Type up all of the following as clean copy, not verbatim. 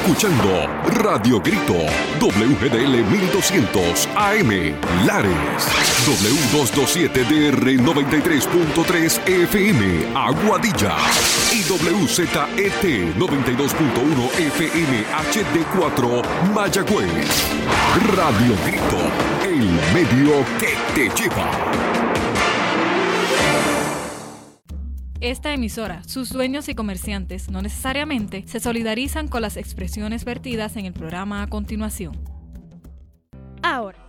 escuchando Radio Grito, WGDL 1200 AM, Lares, W227DR 93.3 FM, Aguadilla, y WZET 92.1 FM HD4, Mayagüez. Radio Grito, el medio que te lleva. Esta emisora, sus dueños y comerciantes no necesariamente se solidarizan con las expresiones vertidas en el programa a continuación. Ahora.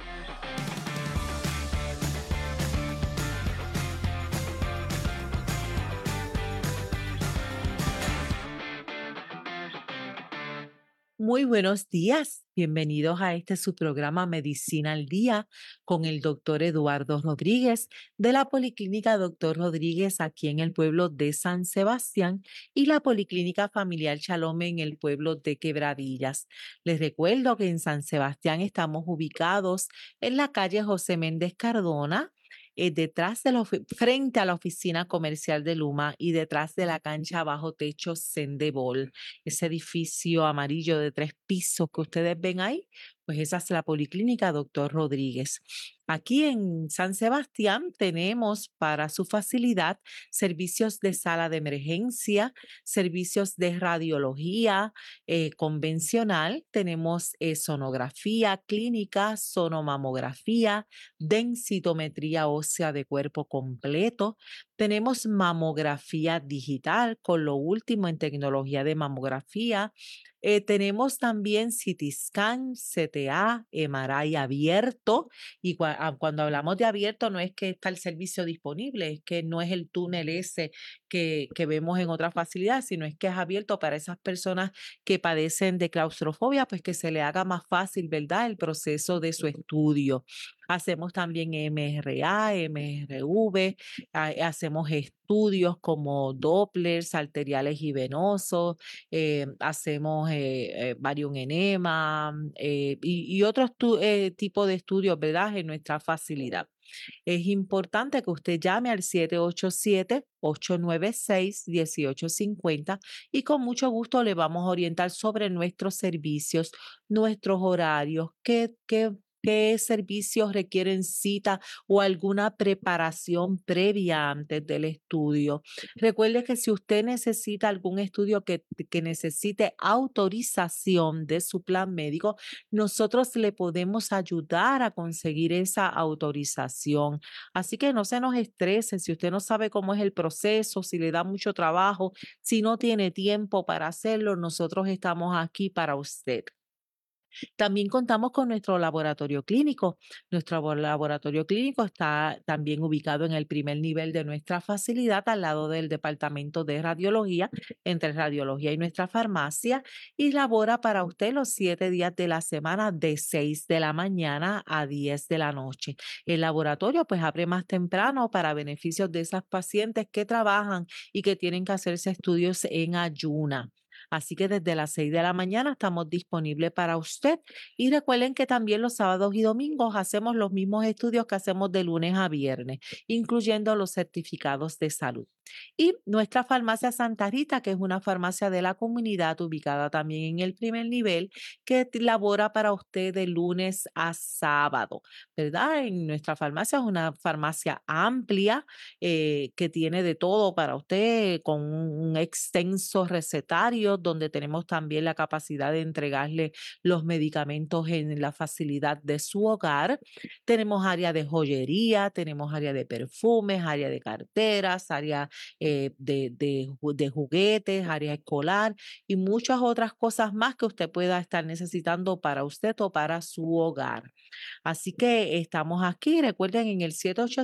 Muy buenos días, bienvenidos a su programa Medicina al Día con el doctor Eduardo Rodríguez de la Policlínica Doctor Rodríguez aquí en el pueblo de San Sebastián y la Policlínica Familiar Shalom en el pueblo de Quebradillas. Les recuerdo que en San Sebastián estamos ubicados en la calle José Méndez Cardona, frente a la oficina comercial de Luma y detrás de la cancha bajo techo Sendebol. Ese edificio amarillo de 3 pisos que ustedes ven ahí, pues esa es la Policlínica Doctor Rodríguez. Aquí en San Sebastián tenemos para su facilidad servicios de sala de emergencia, servicios de radiología convencional, tenemos sonografía clínica, sonomamografía, densitometría ósea de cuerpo completo, tenemos mamografía digital con lo último en tecnología de mamografía. Tenemos también CT scan, CTA, MRI abierto, y cuando hablamos de abierto no es que está el servicio disponible, es que no es el túnel ese que vemos en otras facilidades, sino es que es abierto para esas personas que padecen de claustrofobia, pues que se le haga más fácil, ¿verdad?, el proceso de su estudio. Hacemos también MRA, MRV, hacemos estudios como Dopplers, arteriales y venosos, hacemos barium enema y otros tipos de estudios, ¿verdad?, en nuestra facilidad. Es importante que usted llame al 787-896-1850 y con mucho gusto le vamos a orientar sobre nuestros servicios, nuestros horarios, qué servicios requieren cita o alguna preparación previa antes del estudio. Recuerde que si usted necesita algún estudio que necesite autorización de su plan médico, nosotros le podemos ayudar a conseguir esa autorización. Así que no se nos estrese si usted no sabe cómo es el proceso, si le da mucho trabajo, si no tiene tiempo para hacerlo, nosotros estamos aquí para usted. También contamos con nuestro laboratorio clínico. Nuestro laboratorio clínico está también ubicado en el primer nivel de nuestra facilidad, al lado del departamento de radiología, entre radiología y nuestra farmacia, y labora para usted los 7 días de la semana de 6 de la mañana a 10 de la noche. El laboratorio pues abre más temprano para beneficios de esas pacientes que trabajan y que tienen que hacerse estudios en ayuna. Así que desde las 6 de la mañana estamos disponibles para usted. Y recuerden que también los sábados y domingos hacemos los mismos estudios que hacemos de lunes a viernes, incluyendo los certificados de salud. Y nuestra farmacia Santa Rita, que es una farmacia de la comunidad ubicada también en el primer nivel, que labora para usted de lunes a sábado, ¿verdad? En nuestra farmacia es una farmacia amplia que tiene de todo para usted, con un extenso recetario donde tenemos también la capacidad de entregarle los medicamentos en la facilidad de su hogar. Tenemos área de joyería, tenemos área de perfumes, área de carteras, área de juguetes, área escolar y muchas otras cosas más que usted pueda estar necesitando para usted o para su hogar. Así que estamos aquí, recuerden, en el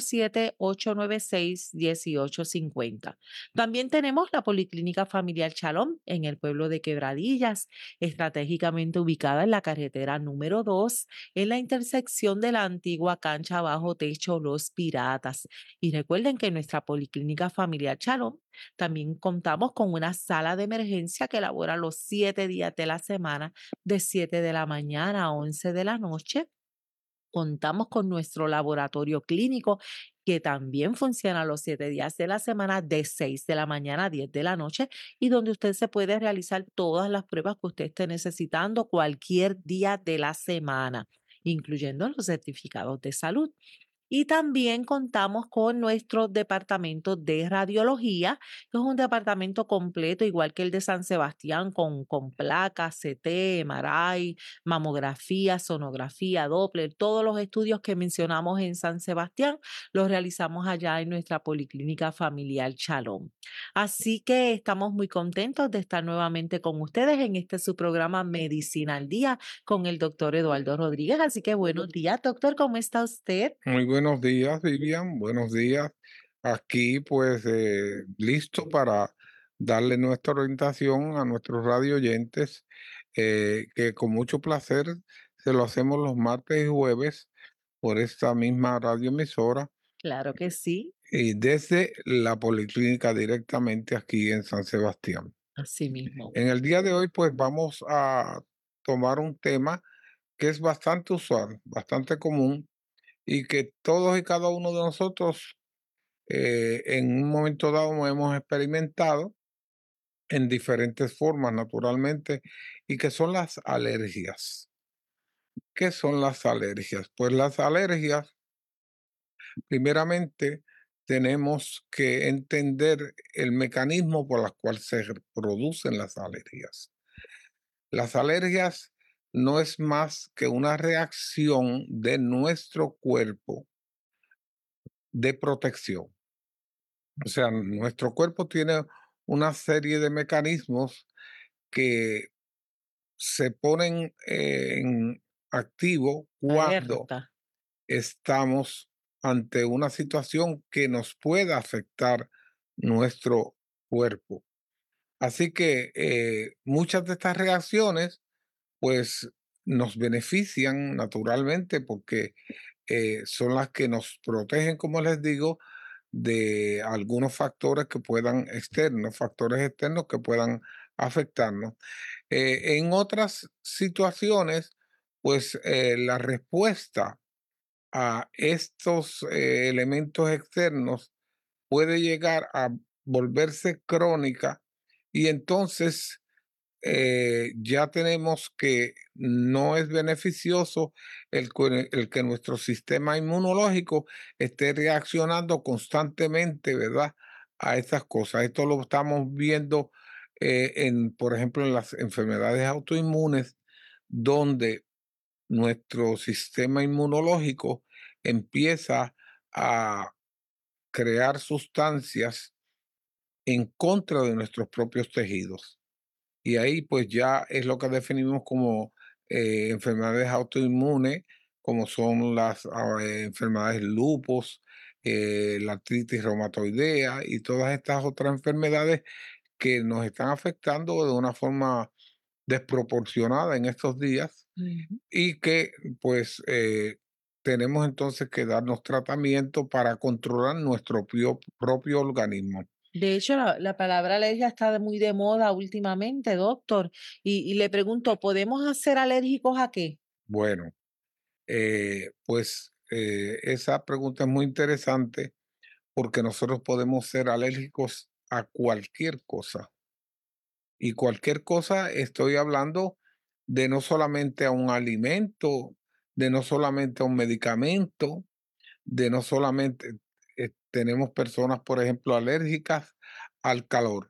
787-896-1850. También tenemos la Policlínica Familiar Shalom en el pueblo de Quebradillas, estratégicamente ubicada en la carretera número 2, en la intersección de la antigua cancha bajo techo Los Piratas. Y recuerden que en nuestra Policlínica Familiar Shalom también contamos con una sala de emergencia que labora los 7 días de la semana, de 7 de la mañana a 11 de la noche. Contamos con nuestro laboratorio clínico que también funciona los 7 días de la semana de 6 de la mañana a 10 de la noche y donde usted se puede realizar todas las pruebas que usted esté necesitando cualquier día de la semana, incluyendo los certificados de salud. Y también contamos con nuestro departamento de radiología, que es un departamento completo, igual que el de San Sebastián, con placas, CT, MRI, mamografía, sonografía, Doppler, todos los estudios que mencionamos en San Sebastián los realizamos allá en nuestra policlínica familiar Shalom. Así que estamos muy contentos de estar nuevamente con ustedes en este su programa Medicina al Día con el doctor Eduardo Rodríguez. Así que buenos días, doctor, ¿cómo está usted? Muy buenos días, Vivian. Buenos días. Aquí, pues, listo para darle nuestra orientación a nuestros radio oyentes, que con mucho placer se lo hacemos los martes y jueves por esta misma radioemisora Claro que sí, y desde la policlínica directamente aquí en San Sebastián. así mismo. En el día de hoy, pues, vamos a tomar un tema que es bastante usual, bastante común y que todos y cada uno de nosotros en un momento dado hemos experimentado en diferentes formas, naturalmente, y que son las alergias. ¿Qué son las alergias? Pues las alergias, primeramente, tenemos que entender el mecanismo por el cual se producen las alergias. Las alergias no es más que una reacción de nuestro cuerpo de protección. O sea, nuestro cuerpo tiene una serie de mecanismos que se ponen en activo cuando Alerta. estamos ante una situación que nos pueda afectar nuestro cuerpo. Así que muchas de estas reacciones, pues, nos benefician naturalmente porque son las que nos protegen, como les digo, de algunos factores que puedan externos, factores externos que puedan afectarnos. En otras situaciones, pues la respuesta a estos elementos externos puede llegar a volverse crónica y entonces ya tenemos que no es beneficioso el que nuestro sistema inmunológico esté reaccionando constantemente, ¿verdad? A estas cosas. Esto lo estamos viendo por ejemplo, en las enfermedades autoinmunes, donde nuestro sistema inmunológico empieza a crear sustancias en contra de nuestros propios tejidos. Y ahí pues ya es lo que definimos como enfermedades autoinmunes, como son las enfermedades lupus, la artritis reumatoidea y todas estas otras enfermedades que nos están afectando de una forma desproporcionada en estos días Ujú. y que pues tenemos entonces que darnos tratamiento para controlar nuestro propio organismo. De hecho, la palabra alergia está muy de moda últimamente, doctor. Y le pregunto, ¿podemos hacer alérgicos a qué? Bueno. Esa pregunta es muy interesante porque nosotros podemos ser alérgicos a cualquier cosa. Y cualquier cosa estoy hablando de no solamente a un alimento, de no solamente a un medicamento, de no solamente tenemos personas, por ejemplo, alérgicas al calor,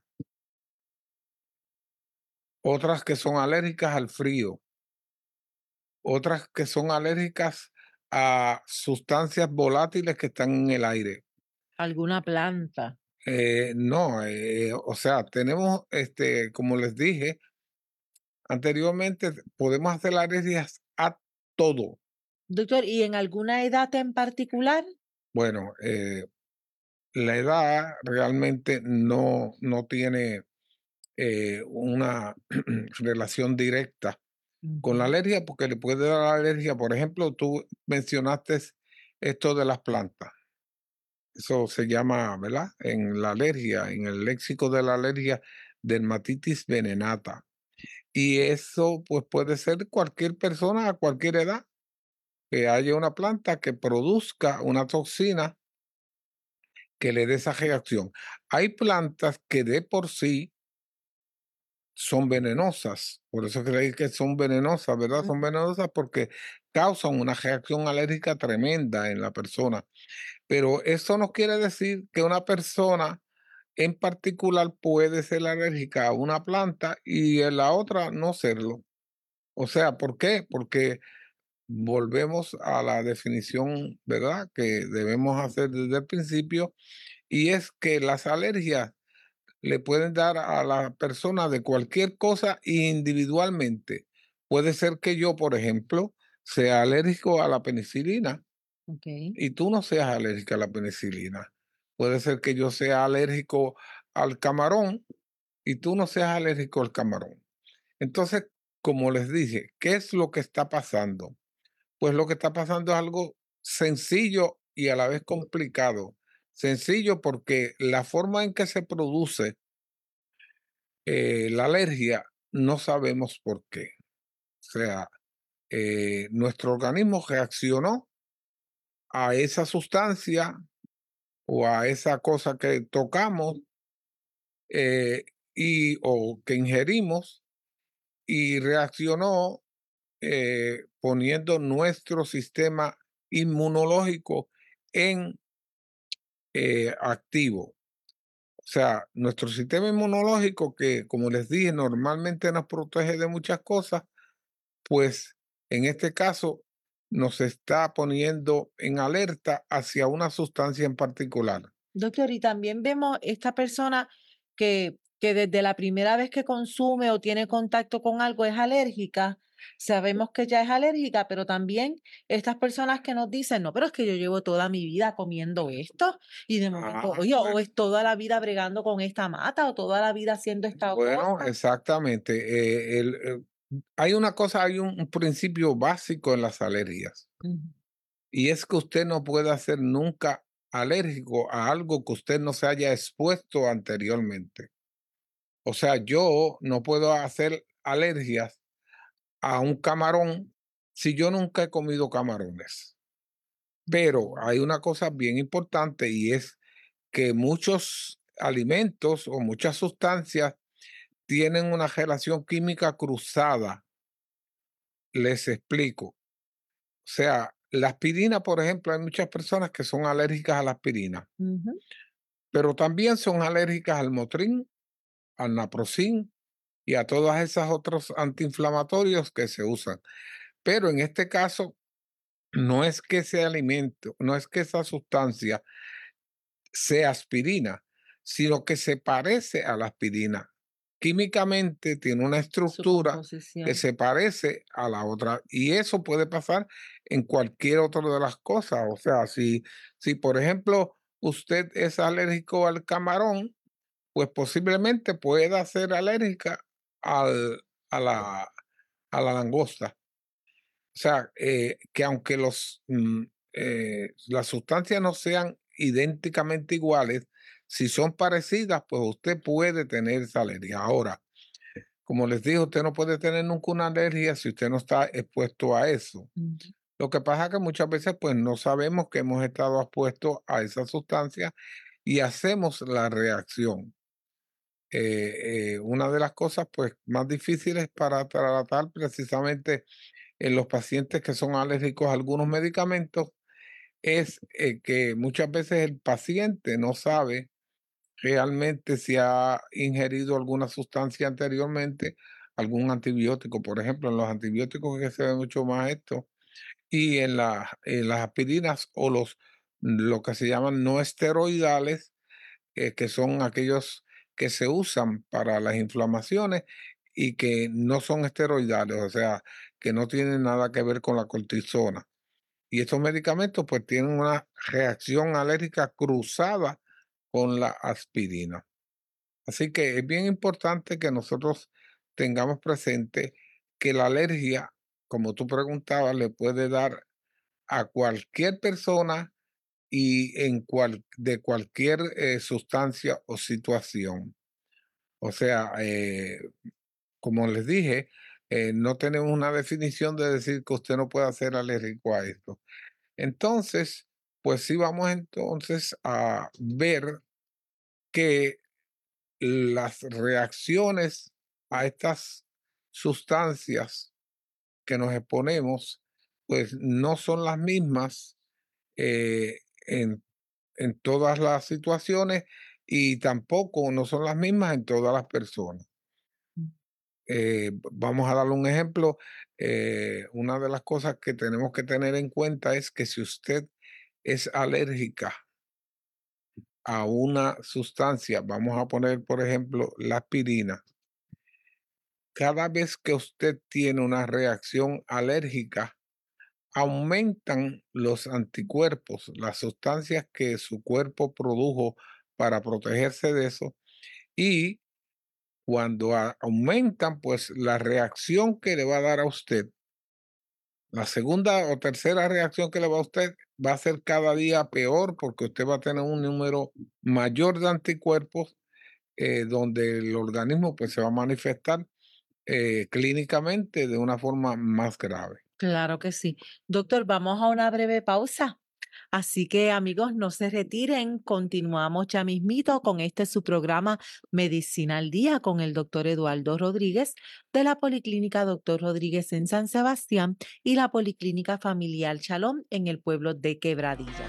otras que son alérgicas al frío, otras que son alérgicas a sustancias volátiles que están en el aire. ¿Alguna planta? No, o sea, tenemos, como les dije anteriormente, podemos hacer alergias a todo. Doctor, ¿y en alguna edad en particular? Bueno, la edad realmente no tiene una relación directa con la Ujú. alergia, porque le puede dar alergia. Por ejemplo, tú mencionaste esto de las plantas. Eso se llama, ¿verdad? En la alergia, en el léxico de la alergia, dermatitis venenata. Y eso, pues, puede ser cualquier persona a cualquier edad, que haya una planta que produzca una toxina que le dé esa reacción. Hay plantas que de por sí son venenosas, por eso creí que son venenosas, ¿verdad? Son venenosas porque causan una reacción alérgica tremenda en la persona. Pero eso no quiere decir que una persona en particular puede ser alérgica a una planta y en la otra no serlo. O sea, ¿por qué? Porque volvemos a la definición, ¿verdad? Que debemos hacer desde el principio, y es que las alergias le pueden dar a la persona de cualquier cosa individualmente. Puede ser que yo, por ejemplo, sea alérgico a la penicilina Ok. y tú no seas alérgica a la penicilina. Puede ser que yo sea alérgico al camarón y tú no seas alérgico al camarón. Entonces, como les dije, ¿qué es lo que está pasando? Pues lo que está pasando es algo sencillo y a la vez complicado. Sencillo porque la forma en que se produce la alergia no sabemos por qué. O sea, nuestro organismo reaccionó a esa sustancia o a esa cosa que tocamos eh, o que ingerimos y reaccionó poniendo nuestro sistema inmunológico en activo. O sea, nuestro sistema inmunológico que, como les dije, normalmente nos protege de muchas cosas, pues en este caso nos está poniendo en alerta hacia una sustancia en particular. Doctor, y también vemos esta persona que desde la primera vez que consume o tiene contacto con algo es alérgica. Sabemos que ya es alérgica, pero también estas personas que nos dicen, no, pero es que yo llevo toda mi vida comiendo esto y de momento, Ah, oye, o bueno. es toda la vida bregando con esta mata o toda la vida haciendo esta Bueno, cosa. exactamente. Hay una cosa, hay un principio básico en las alergias, Ujú. y es que usted no puede ser nunca alérgico a algo que usted no se haya expuesto anteriormente. O sea, yo no puedo hacer alergias a un camarón si yo nunca he comido camarones. Pero hay una cosa bien importante y es que muchos alimentos o muchas sustancias tienen una relación química cruzada. Les explico. O sea, la aspirina, por ejemplo, hay muchas personas que son alérgicas a la aspirina, Ujú. pero también son alérgicas al Motrin, al Naproxen y a todas esas otros antiinflamatorios que se usan. Pero en este caso, no es que ese alimento, no es que esa sustancia sea aspirina, sino que se parece a la aspirina. Químicamente tiene una Su estructura que composición. se parece a la otra y eso puede pasar en cualquier otra de las cosas. O sea, si por ejemplo usted es alérgico al camarón, pues posiblemente pueda ser alérgica al, a a la langosta. O sea, que aunque las sustancias no sean idénticamente iguales, si son parecidas, pues usted puede tener esa alergia. Ahora, como les dije, usted no puede tener nunca una alergia si usted no está expuesto a eso. Ujú. Lo que pasa es que muchas veces pues no sabemos que hemos estado expuestos a esa sustancia y hacemos la reacción. Una de las cosas pues más difíciles para tratar precisamente en los pacientes que son alérgicos a algunos medicamentos es que muchas veces el paciente no sabe realmente si ha ingerido alguna sustancia anteriormente, algún antibiótico, por ejemplo, en los antibióticos que se ve mucho más esto, y en las aspirinas o lo que se llaman no esteroidales, que son aquellos que se usan para las inflamaciones y que no son esteroidales, o sea, que no tienen nada que ver con la cortisona. Y estos medicamentos pues tienen una reacción alérgica cruzada con la aspirina. Así que es bien importante que nosotros tengamos presente que la alergia, como tú preguntabas, le puede dar a cualquier persona y de cualquier sustancia o situación. O sea, como les dije, no tenemos una definición de decir que usted no puede ser alérgico a esto. Entonces, pues sí vamos entonces a ver que las reacciones a estas sustancias que nos exponemos, pues no son las mismas eh, en, en todas las situaciones y tampoco no son las mismas en todas las personas. Vamos a darle un ejemplo. Una de las cosas que tenemos que tener en cuenta es que si usted es alérgica a una sustancia, vamos a poner, por ejemplo, la aspirina, cada vez que usted tiene una reacción alérgica, aumentan los anticuerpos, las sustancias que su cuerpo produjo para protegerse de eso, y cuando aumentan, pues la reacción que le va a dar a usted, la segunda o tercera reacción que le va a usted, va a ser cada día peor porque usted va a tener un número mayor de anticuerpos donde el organismo pues se va a manifestar clínicamente de una forma más grave. Claro que sí. Doctor, vamos a una breve pausa. Así que amigos, no se retiren, continuamos ya mismito con este su programa Medicina al Día con el doctor Eduardo Rodríguez de la Policlínica Doctor Rodríguez en San Sebastián y la Policlínica Familiar Shalom en el pueblo de Quebradillas.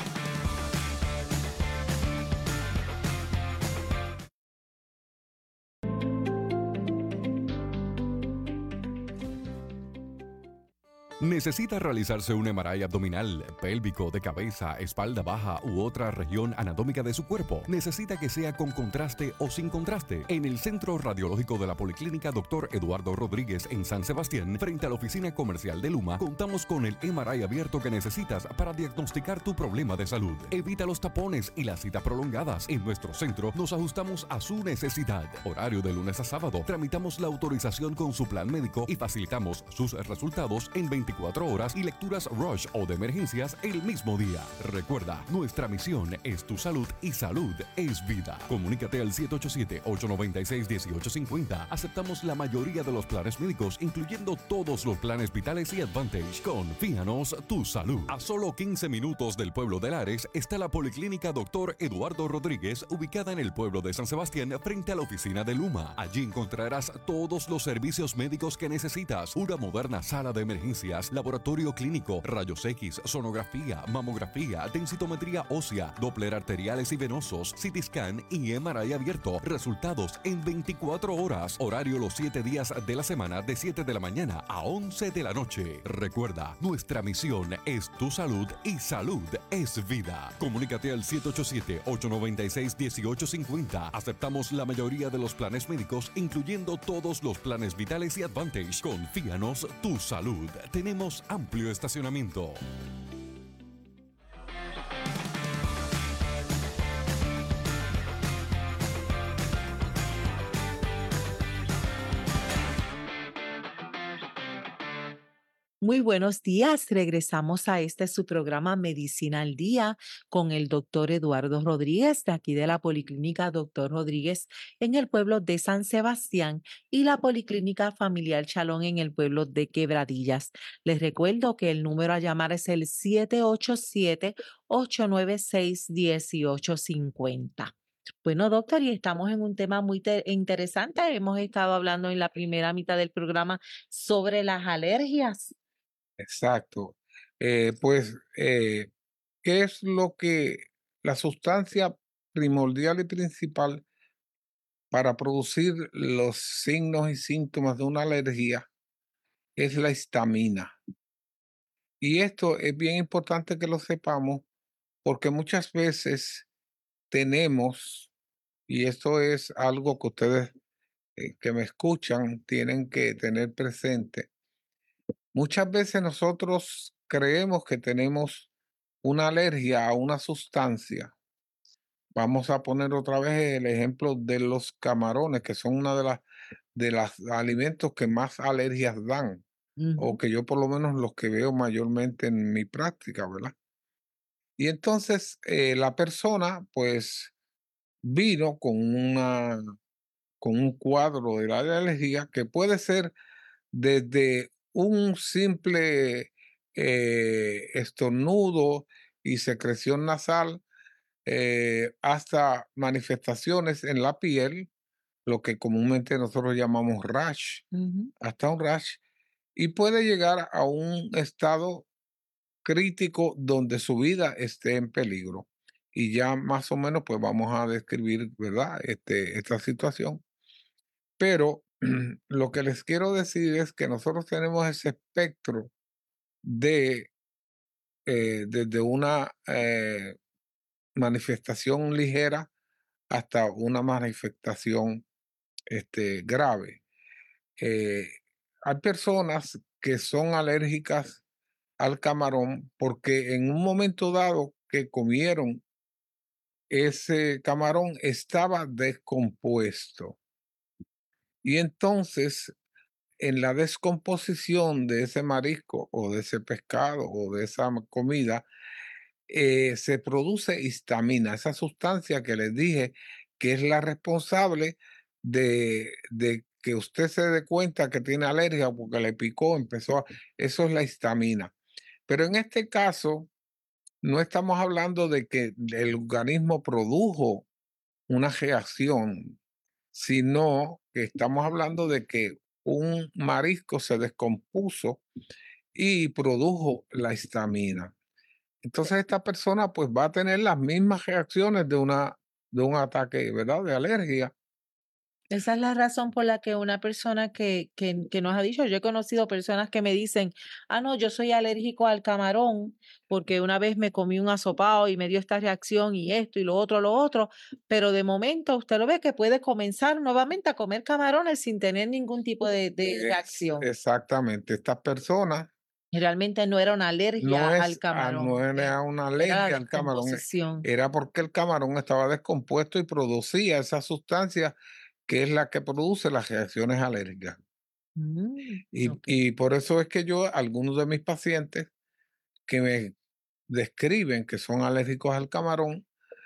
¿Necesita realizarse un MRI abdominal, pélvico, de cabeza, espalda baja u otra región anatómica de su cuerpo? ¿Necesita que sea con contraste o sin contraste? En el Centro Radiológico de la Policlínica Dr. Eduardo Rodríguez en San Sebastián, frente a la oficina comercial de Luma, contamos con el MRI abierto que necesitas para diagnosticar tu problema de salud. Evita los tapones y las citas prolongadas. En nuestro centro nos ajustamos a su necesidad. Horario de lunes a sábado. Tramitamos la autorización con su plan médico y facilitamos sus resultados en 24 horas y lecturas rush o de emergencias el mismo día. Recuerda, nuestra misión es tu salud y salud es vida. Comunícate al 787-896-1850. Aceptamos la mayoría de los planes médicos, incluyendo todos los planes vitales y Advantage. Confíanos tu salud. A solo 15 minutos del pueblo de Lares está la Policlínica Dr. Eduardo Rodríguez, ubicada en el pueblo de San Sebastián, frente a la oficina de Luma. Allí encontrarás todos los servicios médicos que necesitas. Una moderna sala de emergencias, laboratorio clínico, rayos X, sonografía, mamografía, densitometría ósea, Doppler arteriales y venosos, CT scan y MRI abierto. Resultados en 24 horas. Horario los 7 días de la semana de 7 de la mañana a 11 de la noche. Recuerda, nuestra misión es tu salud y salud es vida. Comunícate al 787-896-1850. Aceptamos la mayoría de los planes médicos, incluyendo todos los planes vitales y Advantage. Confíanos tu salud. Tenemos amplio estacionamiento. Muy buenos días. Regresamos a este su programa Medicina al Día con el doctor Eduardo Rodríguez de aquí de la Policlínica Doctor Rodríguez en el pueblo de San Sebastián y la Policlínica Familiar Shalom en el pueblo de Quebradillas. Les recuerdo que el número a llamar es el 787-896-1850. Bueno, doctor, y estamos en un tema muy interesante. Hemos estado hablando en la primera mitad del programa sobre las alergias. Exacto. ¿Qué es lo que la sustancia primordial y principal para producir los signos y síntomas de una alergia? Es la histamina. Y esto es bien importante que lo sepamos porque muchas veces tenemos, y esto es algo que ustedes que me escuchan tienen que tener presente, muchas veces nosotros creemos que tenemos una alergia a una sustancia. Vamos a poner otra vez el ejemplo de los camarones, que son una de las alimentos que más alergias dan, o que yo por lo menos los que veo mayormente en mi práctica, ¿verdad? Y entonces la persona pues vino con un cuadro de la alergia que puede ser desde un simple estornudo y secreción nasal, hasta manifestaciones en la piel, lo que comúnmente nosotros llamamos rash, Ujú. hasta un rash, y puede llegar a un estado crítico donde su vida esté en peligro. Y ya más o menos pues vamos a describir, ¿verdad? Esta situación. Pero lo que les quiero decir es que nosotros tenemos ese espectro de desde una manifestación ligera hasta una manifestación grave. Eh, Hay personas que son alérgicas al camarón porque en un momento dado que comieron ese camarón estaba descompuesto. Y entonces, en la descomposición de ese marisco o de ese pescado o de esa comida, se produce histamina, esa sustancia que les dije que es la responsable de que usted se dé cuenta que tiene alergia porque le picó, eso es la histamina. Pero en este caso, no estamos hablando de que el organismo produjo una reacción, sino que estamos hablando de que un marisco se descompuso y produjo la histamina. Entonces esta persona pues va a tener las mismas reacciones de un ataque, ¿verdad? De alergia. Esa es la razón por la que una persona que nos ha dicho, yo he conocido personas que me dicen, ah, no, yo soy alérgico al camarón porque una vez me comí un asopao y me dio esta reacción y esto y lo otro, pero de momento usted lo ve que puede comenzar nuevamente a comer camarones sin tener ningún tipo de reacción. Exactamente. Esta persona Y realmente no era una alergia al no camarón, era una era la alergia al camarón, descomposición. era porque el camarón estaba descompuesto y producía esa sustancia que es la que produce las reacciones alérgicas. Ok, Y por eso es que yo, algunos de mis pacientes que me describen que son alérgicos al camarón,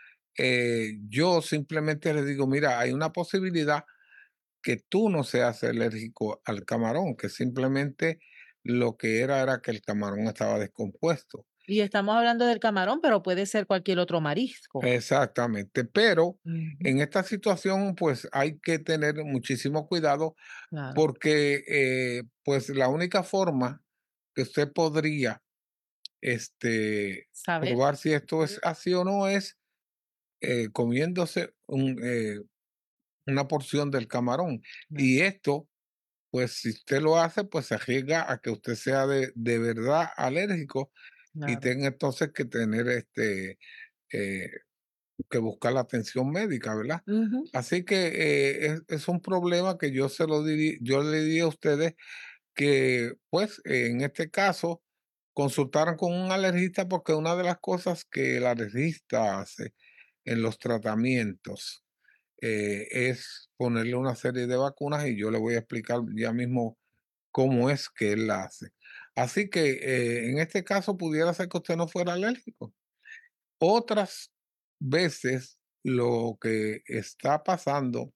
yo simplemente les digo, mira, hay una posibilidad que tú no seas alérgico al camarón, que simplemente lo que era que el camarón estaba descompuesto. y estamos hablando del camarón, pero puede ser cualquier otro marisco. Exactamente, pero Ujú, en esta situación pues hay que tener muchísimo cuidado claro, porque pues la única forma que usted podría saber. probar si esto es así o no es comiéndose una porción del camarón. Claro, Y esto, pues si usted lo hace, pues se arriesga a que usted sea de verdad alérgico y claro. tenga entonces que tener eh, que buscar la atención médica, ¿verdad? Ujú, Así que es un problema que yo le diría a ustedes que, pues, en este caso, consultaran con un alergista porque una de las cosas que el alergista hace en los tratamientos es ponerle una serie de vacunas y yo le voy a explicar ya mismo cómo es que él la hace. Así que en este caso pudiera ser que usted no fuera alérgico. Otras veces lo que está pasando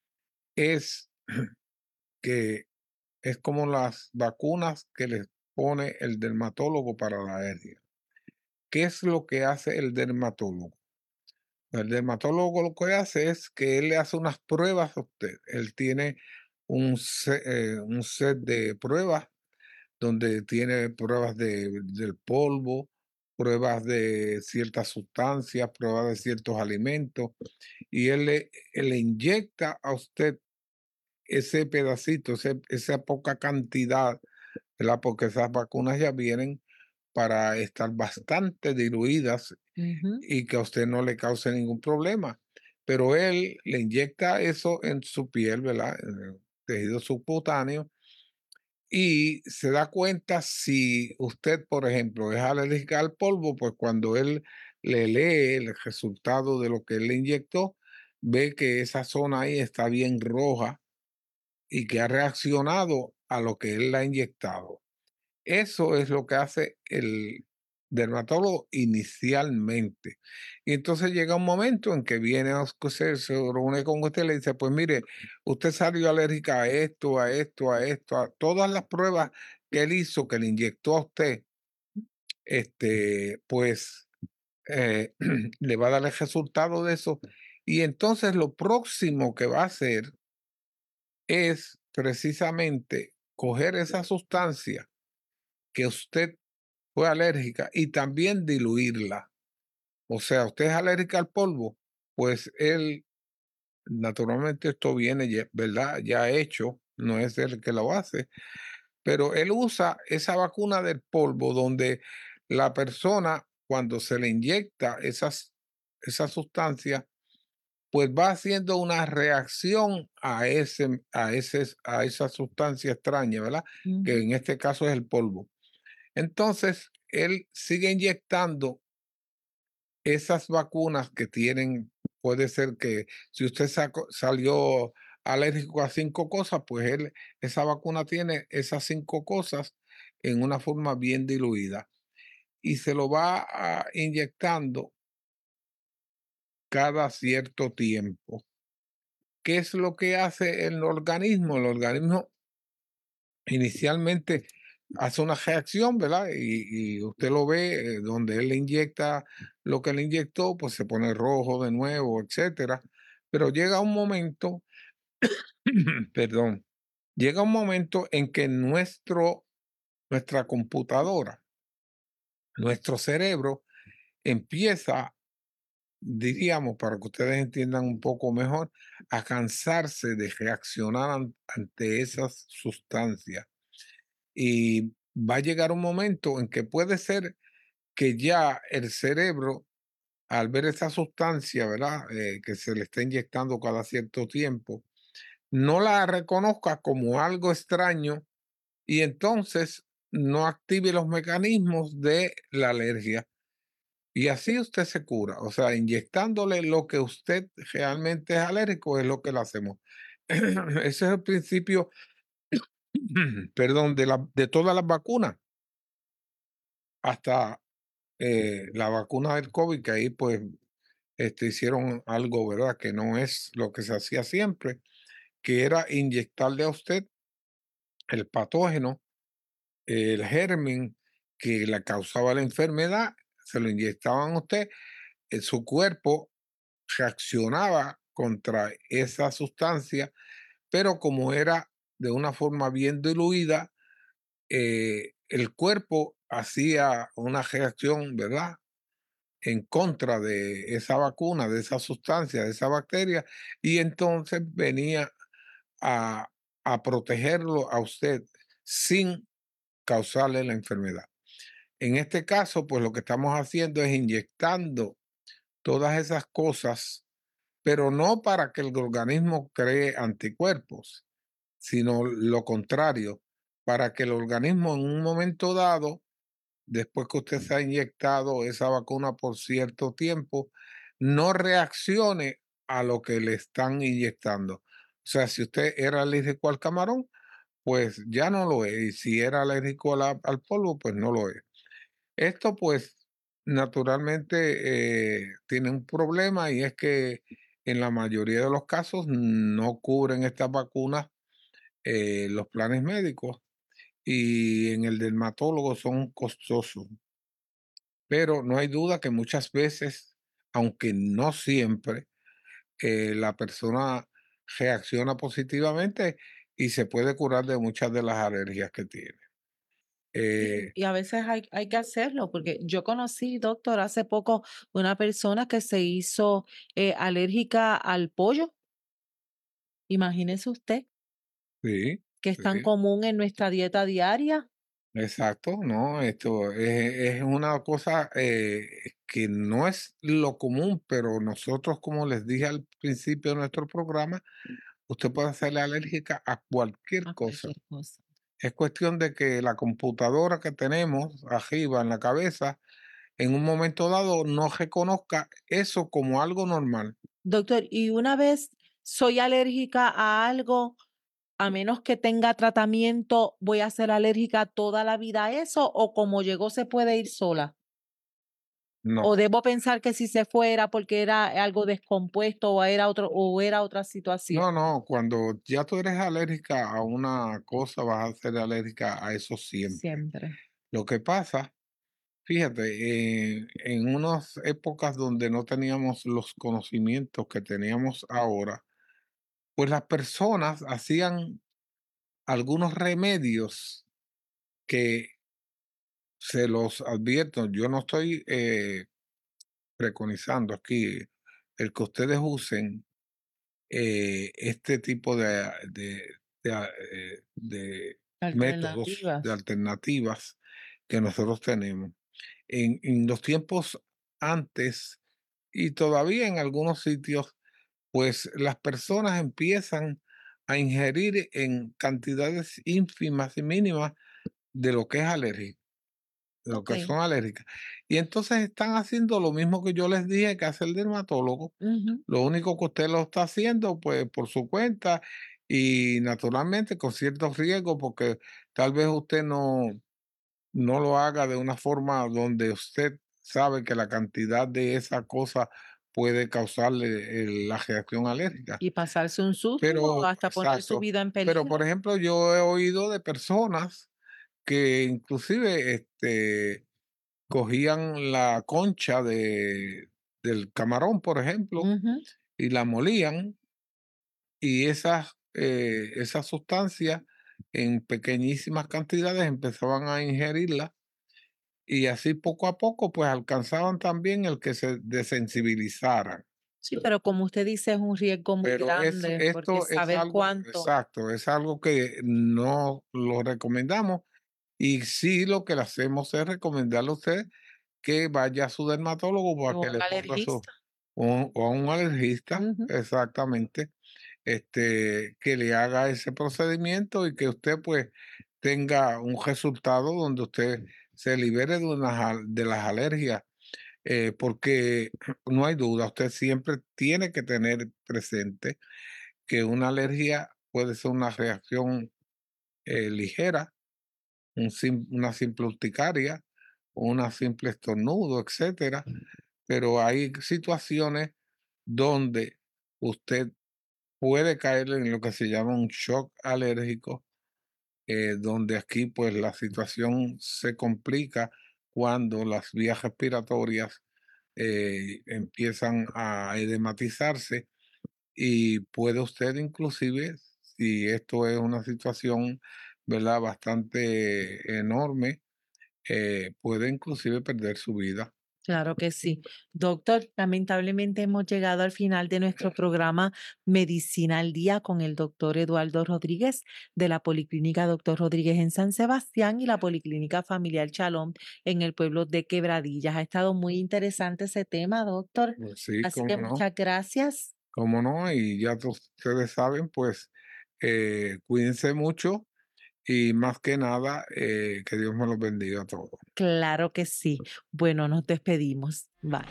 es que es como las vacunas que les pone el dermatólogo para la alergia. ¿Qué es lo que hace el dermatólogo? El dermatólogo lo que hace es que él le hace unas pruebas a usted. Él tiene un set de pruebas donde tiene pruebas del polvo, pruebas de ciertas sustancias, pruebas de ciertos alimentos, y él le inyecta a usted ese pedacito, esa poca cantidad, ¿verdad? Porque esas vacunas ya vienen para estar bastante diluidas ujú, y que a usted no le cause ningún problema. Pero él le inyecta eso en su piel, ¿verdad? En el tejido subcutáneo y se da cuenta si usted, por ejemplo, es alérgica al polvo, pues cuando él le lee el resultado de lo que él le inyectó, ve que esa zona ahí está bien roja y que ha reaccionado a lo que él le ha inyectado. Eso es lo que hace el dermatólogo inicialmente. Y entonces llega un momento en que viene a usted, se reúne con usted y le dice, pues mire, usted salió alérgica a esto, a esto, a esto, a todas las pruebas que él hizo, que le inyectó a usted, pues le va a dar el resultado de eso. Y entonces lo próximo que va a hacer es precisamente coger esa sustancia que usted fue alérgica y también diluirla. O sea, usted es alérgica al polvo, pues él, naturalmente esto viene, ¿verdad? Ya hecho, no es él que lo hace, pero él usa esa vacuna del polvo donde la persona, cuando se le inyecta esa sustancia, pues va haciendo una reacción a esa sustancia extraña, ¿verdad? Que Ujú. en este caso es el polvo. Entonces, él sigue inyectando esas vacunas que tienen, puede ser que si usted salió alérgico a 5 cosas, pues esa vacuna tiene esas 5 cosas en una forma bien diluida y se lo va inyectando cada cierto tiempo. ¿Qué es lo que hace el organismo? El organismo inicialmente hace una reacción, ¿verdad? Y usted lo ve, donde él le inyecta lo que le inyectó, pues se pone rojo de nuevo, etcétera. Pero llega un momento, perdón, llega un momento en que nuestra computadora, nuestro cerebro, empieza, diríamos, para que ustedes entiendan un poco mejor, a cansarse de reaccionar ante esas sustancias. Y va a llegar un momento en que puede ser que ya el cerebro, al ver esa sustancia, ¿verdad? Que se le está inyectando cada cierto tiempo, no la reconozca como algo extraño y entonces no active los mecanismos de la alergia. Y así usted se cura, o sea, inyectándole lo que usted realmente es alérgico es lo que le hacemos. Ese es el principio, perdón, de todas las vacunas, hasta la vacuna del COVID, que ahí pues hicieron algo, ¿verdad? Que no es lo que se hacía siempre, que era inyectarle a usted el patógeno, el germen que le causaba la enfermedad, se lo inyectaban a usted, su cuerpo reaccionaba contra esa sustancia, pero como era de una forma bien diluida, el cuerpo hacía una reacción, ¿verdad? En contra de esa vacuna, de esa sustancia, de esa bacteria, y entonces venía a, a protegerlo a usted sin causarle la enfermedad. En este caso, pues lo que estamos haciendo es inyectando todas esas cosas, pero no para que el organismo cree anticuerpos, sino lo contrario, para que el organismo en un momento dado, después que usted se ha inyectado esa vacuna por cierto tiempo, no reaccione a lo que le están inyectando. O sea, si usted era alérgico al camarón, pues ya no lo es. Y si era alérgico al polvo, pues no lo es. Esto pues naturalmente tiene un problema y es que en la mayoría de los casos no cubren estas vacunas los planes médicos y en el dermatólogo son costosos. Pero no hay duda que muchas veces, aunque no siempre, la persona reacciona positivamente y se puede curar de muchas de las alergias que tiene. Sí, Eh, y a veces hay que hacerlo, porque yo conocí, doctor, hace poco una persona que se hizo alérgica al pollo. Imagínese usted, sí, que es tan sí, común en nuestra dieta diaria. exacto, ¿no? Esto es una cosa que no es lo común, pero nosotros, como les dije al principio de nuestro programa, usted puede hacerle alérgica a cualquier A cosa. cualquier cosa. Es cuestión de que la computadora que tenemos arriba en la cabeza, en un momento dado, no reconozca eso como algo normal. Doctor, y una vez soy alérgica a algo, a menos que tenga tratamiento, ¿voy a ser alérgica toda la vida a eso o como llegó se puede ir sola? ¿O No, debo pensar que si se fuera porque era algo descompuesto o era otra situación? no, cuando ya tú eres alérgica a una cosa, vas a ser alérgica a eso siempre. Siempre. Lo que pasa Fíjate, en unas épocas donde no teníamos los conocimientos que teníamos ahora, pues las personas hacían algunos remedios que se los advierto, yo no estoy preconizando aquí el que ustedes usen este tipo de métodos, de Alternativas. alternativas que nosotros tenemos. En los tiempos antes y todavía en algunos sitios, pues las personas empiezan a ingerir en cantidades ínfimas y mínimas de lo que es alergia, de lo que Okey. son alérgicas. Y entonces están haciendo lo mismo que yo les dije que hace el dermatólogo. Ujú. Lo único que usted lo está haciendo, pues, por su cuenta y naturalmente con ciertos riesgos, porque tal vez usted no lo haga de una forma donde usted sabe que la cantidad de esa cosa puede causarle la reacción alérgica. Y pasarse un susto o Pero, hasta poner su exacto. vida en Pero, peligro. por ejemplo, yo he oído de personas que inclusive cogían la concha del camarón, por ejemplo, Ujú. y la molían y esas sustancias en pequeñísimas cantidades empezaban a ingerirla y así poco a poco pues alcanzaban también el que se desensibilizaran. Sí, pero como usted dice, es un riesgo muy Pero grande, porque esto es saber algo, cuánto. exacto, es algo que no lo recomendamos y sí lo que le hacemos es recomendarle a usted que vaya a su dermatólogo para O que un le ponga su, alergista. o a un alergista, Ujú. exactamente, que le haga ese procedimiento y que usted pues tenga un resultado donde usted se libere de las alergias, porque no hay duda, usted siempre tiene que tener presente que una alergia puede ser una reacción ligera, una simple urticaria, una simple estornudo, etcétera, pero hay situaciones donde usted puede caer en lo que se llama un shock alérgico, donde aquí pues la situación se complica cuando las vías respiratorias empiezan a edematizarse y puede usted inclusive, si esto es una situación, ¿verdad?, bastante enorme, puede inclusive perder su vida. Claro que sí. Doctor, lamentablemente hemos llegado al final de nuestro programa Medicina al Día con el doctor Eduardo Rodríguez de la Policlínica Doctor Rodríguez en San Sebastián y la Policlínica Familiar Chalón en el pueblo de Quebradillas. Ha estado muy interesante ese tema, doctor. Pues sí, Así que muchas gracias. cómo no, y ya ustedes saben, pues cuídense mucho y más que nada, que Dios me los bendiga a todos. Claro que sí. Bueno, nos despedimos. Bye.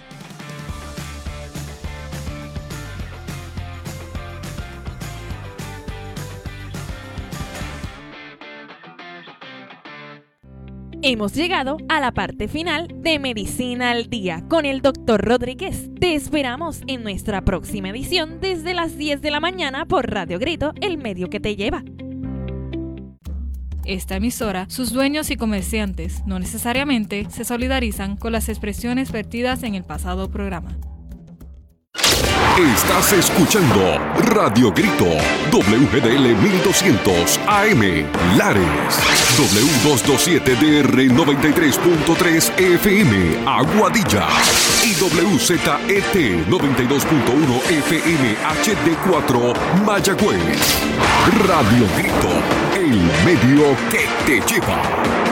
Hemos llegado a la parte final de Medicina al Día con el Dr. Rodríguez. Te esperamos en nuestra próxima edición desde las 10 de la mañana por Radio Grito, el medio que te lleva. Esta emisora, sus dueños y comerciantes no necesariamente se solidarizan con las expresiones vertidas en el pasado programa. Estás escuchando Radio Grito, WGDL 1200 AM, Lares, W227DR 93.3 FM, Aguadilla, y WZET 92.1 FM HD4, Mayagüez. Radio Grito, el medio que te lleva.